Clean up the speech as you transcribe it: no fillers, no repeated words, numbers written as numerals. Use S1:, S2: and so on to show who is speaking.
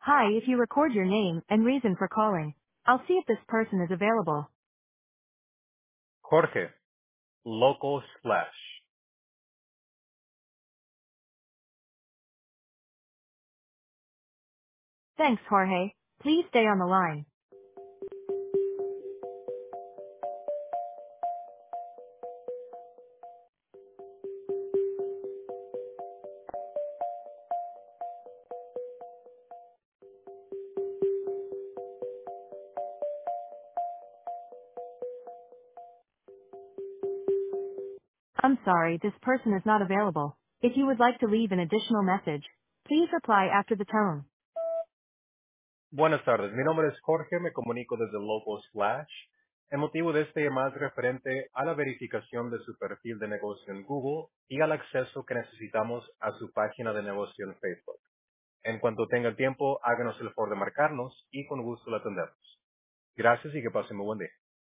S1: Hi, if you record your name and reason for calling, I'll see if this person is available.
S2: Jorge, Local Splash.
S1: Thanks, Jorge. Please stay on the line. I'm sorry, this person is not available. If you would like to leave an additional message, please reply after the tone.
S2: Buenas tardes, mi nombre es Jorge, me comunico desde Local Splash. El motivo de este llamado es referente a la verificación de su perfil de negocio en Google y al acceso que necesitamos a su página de negocio en Facebook. En cuanto tenga el tiempo, háganos el favor de marcarnos y con gusto lo atendemos. Gracias y que pasen muy buen día.